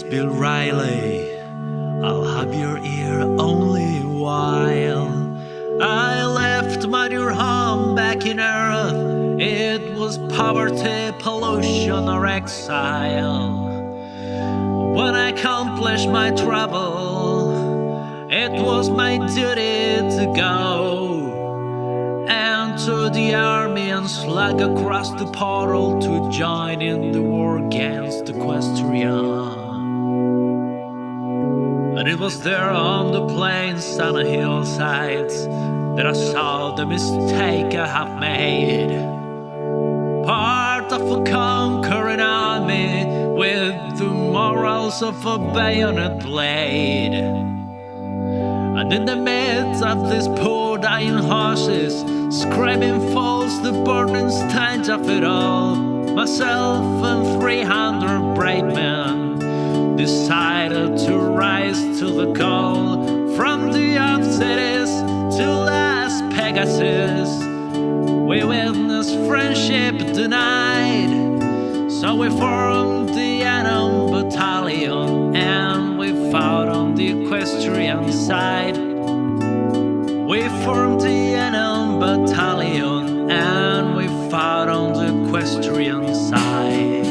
Bill Riley. I'll have your ear only while I left my dear home back in earth. It was poverty, pollution, or exile. When I accomplished my travel, it was my duty to go enter the army and slug across the portal to join in the war against Equestria. And it was there on the plains and the hillsides that I saw the mistake I have made. Part of a conquering army with the morals of a bayonet blade. And in the midst of these poor dying horses, screaming falls the burning stench of it all, myself and 300 brave men decided to rise to the call. From the off cities to Las Pegasus, we witnessed friendship denied. So we formed the Anom Battalion and we fought on the equestrian side. We formed the Anom Battalion and we fought on the equestrian side.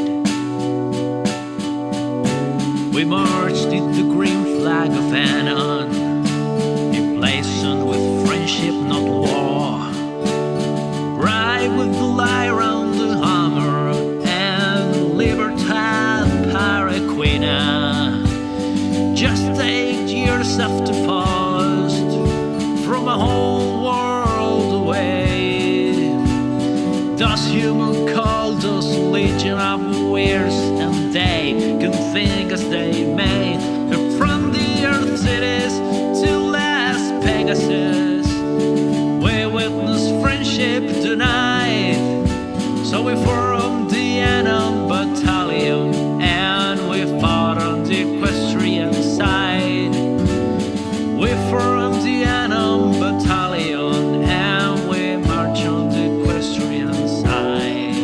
We marched in the green flag of Anon, emblazoned with friendship, not war. Ride with the lyre on the hammer and Libertad Paraquina. Just 8 years after fast, from a whole world away, those human called us legion of warriors, and they can think as they may. But from the earth cities to Las Pegasus, we witnessed friendship denied. So we formed the Anon Battalion and we fought on the equestrian side. We formed the Anon Battalion and we marched on the equestrian side.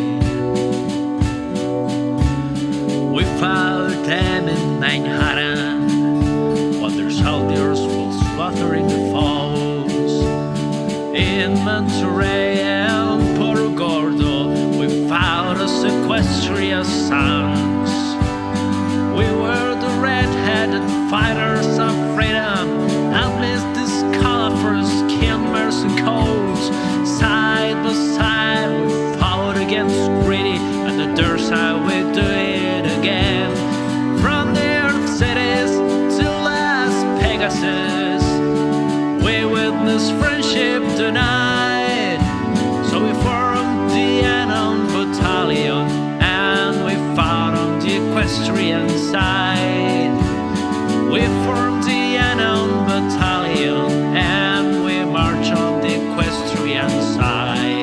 We fought them in Manhattan, while their soldiers were slaughtering the foes. In Monterey and Port Gordo, we fought as Equestria's sons. We were the red-headed fighters of freedom, amidst these colorful skimmers and codes. Side by side, we fought against greedy, and the other side we do it again. From the earth cities to Las Pegasus, we witnessed friendship denied. So we formed the Anon Battalion and we fought on the equestrian side. We formed the Anon Battalion and we marched on the equestrian side.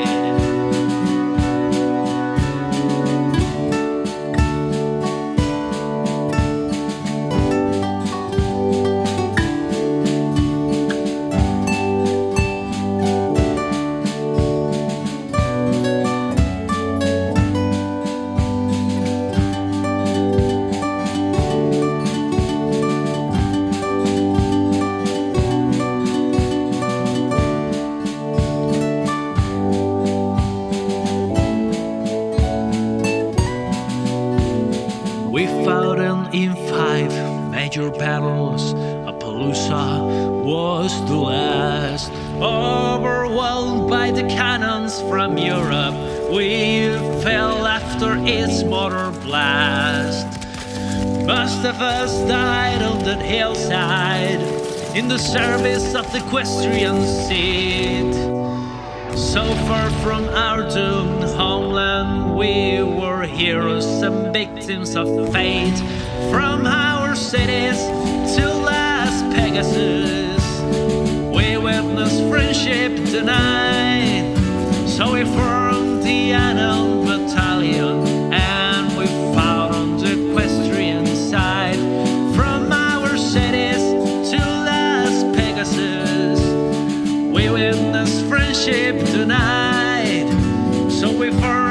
We fought in 5 major battles. Appaloosa was the last. Overwhelmed by the cannons from Europe, we fell after its mortar blast. Most of us died on that hillside in the service of the equestrian seat. So far from our doomed homeland, we were heroes and victims of fate. From our cities to Las Pegasus, we witnessed friendship denied. So we formed the Anon Battalion and we fought on the equestrian side. From our cities to Las Pegasus, we witnessed friendship denied. So we formed